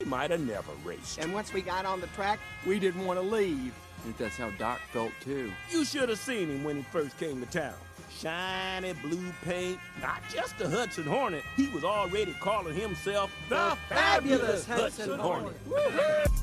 might have never raced. And once we got on the track, we didn't want to leave. I think that's how Doc felt, too. You should have seen him when he first came to town. Shiny blue paint, not just a Hudson Hornet. He was already calling himself the Fabulous Hudson Hornet.